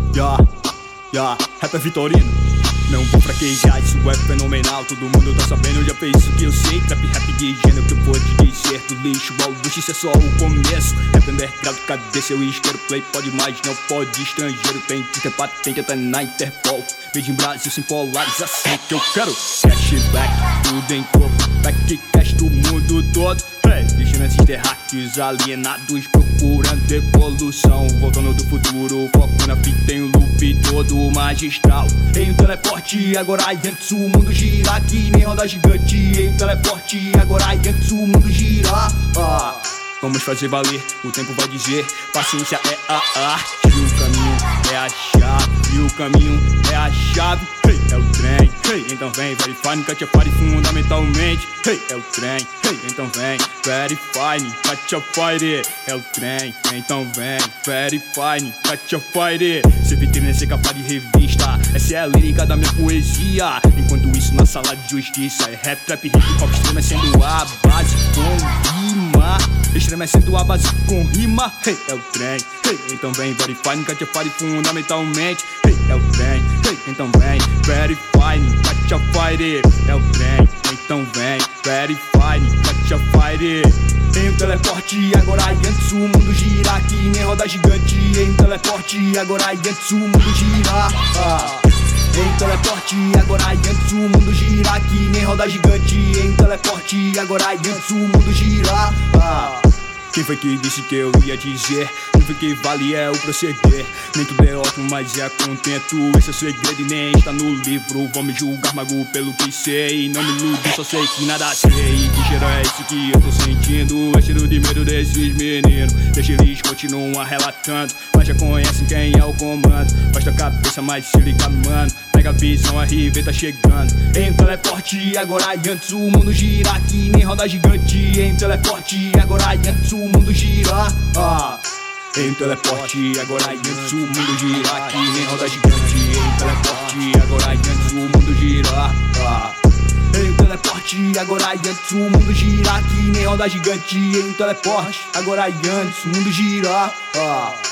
Rap é vitorino, não vou fraquejar, isso é fenomenal. Todo mundo tá sabendo, já fez isso que eu sei. Trap, rap de gênero, que eu vou te dizer. Do lixo ao luxo, isso é só o começo. Rap underground, cadê seu isqueiro? Play pode mais, não pode estrangeiro. Tem que ter patente até na Interpol. Made in Brasil sem polarização que eu quero. Cashback, tudo em corpo, back cash do mundo todo. Deixando esses terráqueos alienados procurando evolução. Voltando do futuro, foco na fita em loop todo magistral. Em um teleporte, agora antes o mundo gira. Que nem roda gigante. Em um teleporte, agora antes o mundo gira. Vamos fazer valer, o tempo vai dizer. Paciência é a arte, o caminho é a chave. O caminho é a chave, é o trem. Então vem, verify, nunca te apare fundamentalmente. É o trem, então vem, verify, nunca te apare. É o trem, então vem, verify, nunca te apare. Ser vitrine é ser capa de revista, essa é a lírica da minha poesia. Enquanto isso na sala de justiça é rap, trap, hip hop, estremecendo a base com rima. Estremecendo a base com rima. É o trem, então vem, verify, nunca te apare fundamentalmente. É o trem, então vem, verify, nunca te apare. É o trem, então vem, verify, nunca te apare. Em um teleporte, agora antes o mundo gira. Que nem roda gigante. Em um teleporte, agora antes o mundo gira. Em teleporte, agora antes o mundo gira. Que nem roda gigante. Em teleporte, agora antes o mundo gira. Quem foi que disse que eu ia dizer? Quem foi que vale é o proceder. Nem tudo é ótimo, mas é contento. Esse é o segredo e nem está no livro. Vão me julgar mago pelo que sei. Não me iludo, só sei que nada sei. Que cheiro é esse que eu tô sentindo? É cheiro de medo desses meninos. Deixa eles continuam relatando, mas já conhecem quem é o comando. Baixa a cabeça, mas se liga, mano. Pega a visão, a RV tá chegando. Em teleporte, agora antes o mundo gira. Que nem roda gigante. Em teleporte, agora antes o mundo gira. Em teleporte, agora antes o mundo gira. Que nem roda gigante. Em teleporte, agora antes o mundo gira. Em teleporte, agora antes o mundo gira. Que nem roda gigante. Em teleporte, agora antes o mundo gira.